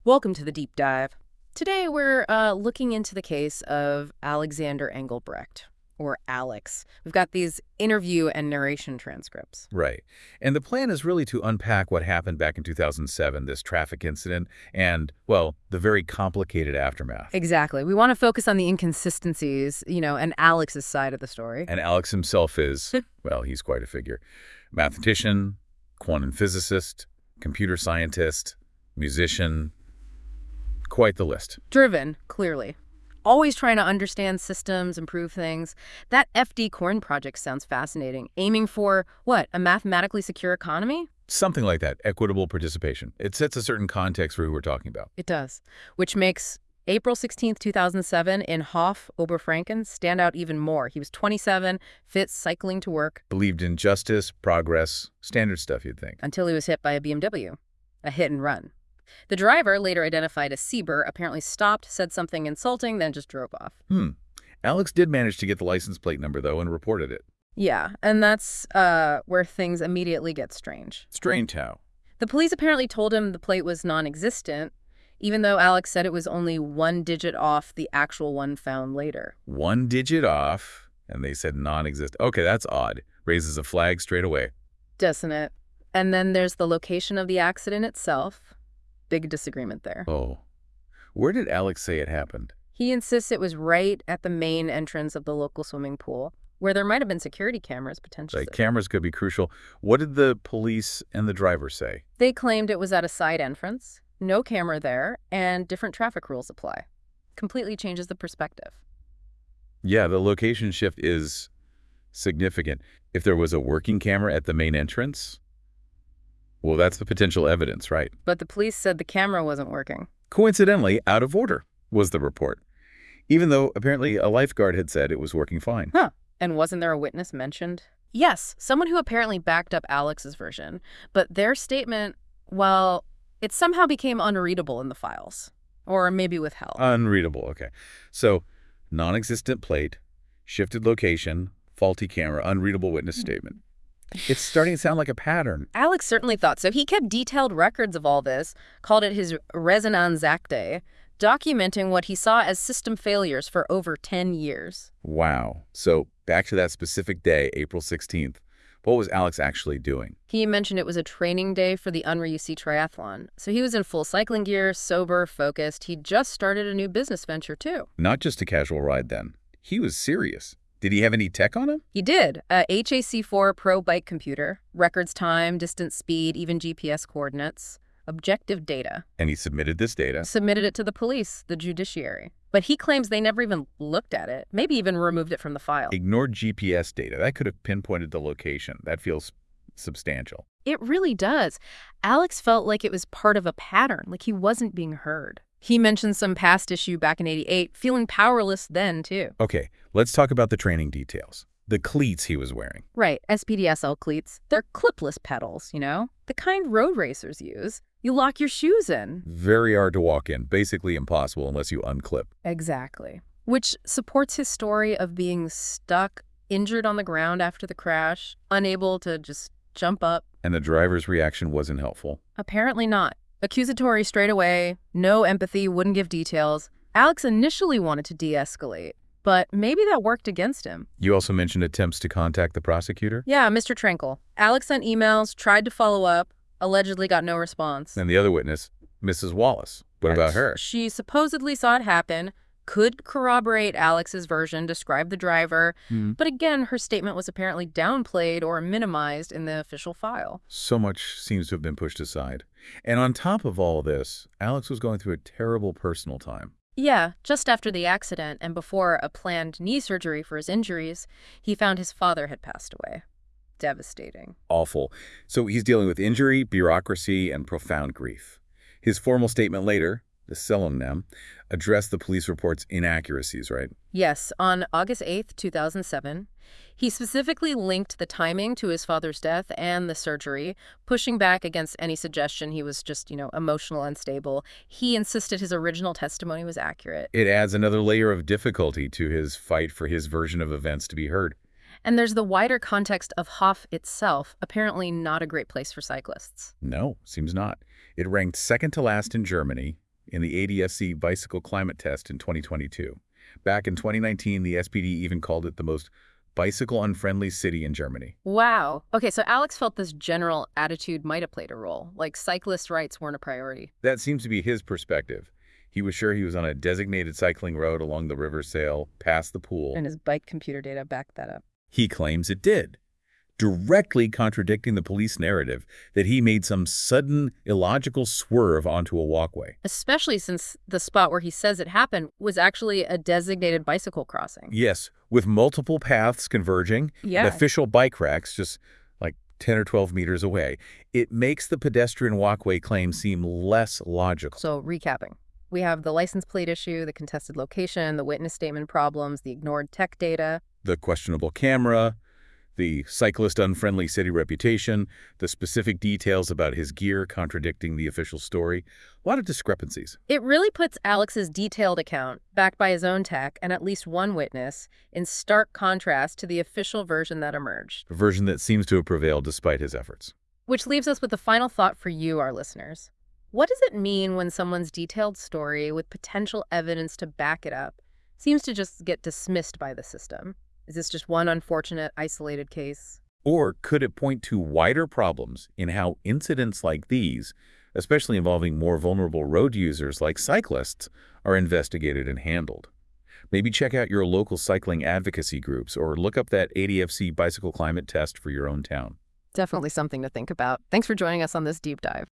Welcome to the deep dive. Today we're looking into the case of Alexander Engelbrecht, or Alex. We've got these interview and narration transcripts. Right. And the plan is really to unpack what happened back in 2007, this traffic incident, and, well, the very complicated aftermath. Exactly. We want to focus on the inconsistencies, and Alex's side of the story. And Alex himself is, well, he's quite a figure. Mathematician, quantum physicist, computer scientist, musician, quite the list. Driven, clearly. Always trying to understand systems, improve things. That FD Corn project sounds fascinating. Aiming for, what, a mathematically secure economy? Something like that, equitable participation. It sets a certain context for who we're talking about. It does, which makes April 16th, 2007 in Hof, Oberfranken stand out even more. He was 27, fit, cycling to work. Believed in justice, progress, standard stuff you'd think. Until he was hit by a BMW, a hit and run. The driver, later identified as Sieber, apparently stopped, said something insulting, then just drove off. Alex did manage to get the license plate number, though, and reported it. Yeah, and that's where things immediately get strange. Strange how? The police apparently told him the plate was non-existent, even though Alex said it was only one digit off the actual one found later. One digit off, and they said non-existent. Okay, that's odd. Raises a flag straight away. Doesn't it? And then there's the location of the accident itself. Big disagreement there. Oh. Where did Alex say it happened? He insists it was right at the main entrance of the local swimming pool, where there might have been security cameras potentially. Like, cameras could be crucial. What did the police and the driver say? They claimed it was at a side entrance, no camera there, and different traffic rules apply. Completely changes the perspective. Yeah, the location shift is significant. If there was a working camera at the main entrance, well, that's the potential evidence, right? But the police said the camera wasn't working. Coincidentally, out of order was the report, even though apparently a lifeguard had said it was working fine. Huh. And wasn't there a witness mentioned? Yes, someone who apparently backed up Alex's version. But their statement, well, it somehow became unreadable in the files. Or maybe withheld. Unreadable, okay. So, non-existent plate, shifted location, faulty camera, unreadable witness statement. It's starting to sound like a pattern. Alex certainly thought so. He kept detailed records of all this, called it his Resonanzakte, documenting what he saw as system failures for over 10 years. Wow. So back to that specific day, April 16th. What was Alex actually doing? He mentioned it was a training day for the Unre UC triathlon. So he was in full cycling gear, sober, focused. He'd just started a new business venture, too. Not just a casual ride, then. He was serious. Did he have any tech on him? He did. A HAC4 Pro bike computer, records time, distance, speed, even GPS coordinates, objective data. And he submitted this data. Submitted it to the police, the judiciary. But he claims they never even looked at it, maybe even removed it from the file. Ignored GPS data. That could have pinpointed the location. That feels substantial. It really does. Alex felt like it was part of a pattern, like he wasn't being heard. He mentioned some past issue back in '88, feeling powerless then, too. Okay, let's talk about the training details. The cleats he was wearing. Right, SPDSL cleats. They're clipless pedals, the kind road racers use. You lock your shoes in. Very hard to walk in. Basically impossible unless you unclip. Exactly. Which supports his story of being stuck, injured on the ground after the crash, unable to just jump up. And the driver's reaction wasn't helpful. Apparently not. Accusatory straight away, no empathy, wouldn't give details. Alex initially wanted to de-escalate, but maybe that worked against him. You also mentioned attempts to contact the prosecutor? Yeah, Mr. Trankel. Alex sent emails, tried to follow up, allegedly got no response. And the other witness, Mrs. Wallace. What about her? She supposedly saw it happen, could corroborate Alex's version, describe the driver, but again, her statement was apparently downplayed or minimized in the official file. So much seems to have been pushed aside. And on top of all this, Alex was going through a terrible personal time. Yeah, just after the accident and before a planned knee surgery for his injuries, he found his father had passed away. Devastating. Awful. So he's dealing with injury, bureaucracy, and profound grief. His formal statement later, the Salonem, addressed the police report's inaccuracies, right? Yes, on August 8th, 2007, he specifically linked the timing to his father's death and the surgery, pushing back against any suggestion he was just, emotional unstable. He insisted his original testimony was accurate. It adds another layer of difficulty to his fight for his version of events to be heard. And there's the wider context of Hof itself, apparently not a great place for cyclists. No, seems not. It ranked second to last in Germany, in the ADFC bicycle climate test in 2022. Back in 2019, the SPD even called it the most bicycle-unfriendly city in Germany. Wow. Okay, so Alex felt this general attitude might have played a role, like cyclist rights weren't a priority. That seems to be his perspective. He was sure he was on a designated cycling road along the River Saale, past the pool. And his bike computer data backed that up. He claims it did, directly contradicting the police narrative that he made some sudden, illogical swerve onto a walkway. Especially since the spot where he says it happened was actually a designated bicycle crossing. Yes, with multiple paths converging Yeah. and official bike racks just like 10 or 12 meters away. It makes the pedestrian walkway claim seem less logical. So recapping. We have the license plate issue, the contested location, the witness statement problems, the ignored tech data. The questionable camera, the cyclist-unfriendly city reputation, the specific details about his gear contradicting the official story. A lot of discrepancies. It really puts Alex's detailed account, backed by his own tech and at least one witness, in stark contrast to the official version that emerged. A version that seems to have prevailed despite his efforts. Which leaves us with a final thought for you, our listeners. What does it mean when someone's detailed story with potential evidence to back it up seems to just get dismissed by the system? Is this just one unfortunate, isolated case? Or could it point to wider problems in how incidents like these, especially involving more vulnerable road users like cyclists, are investigated and handled? Maybe check out your local cycling advocacy groups or look up that ADFC bicycle climate test for your own town. Definitely something to think about. Thanks for joining us on this deep dive.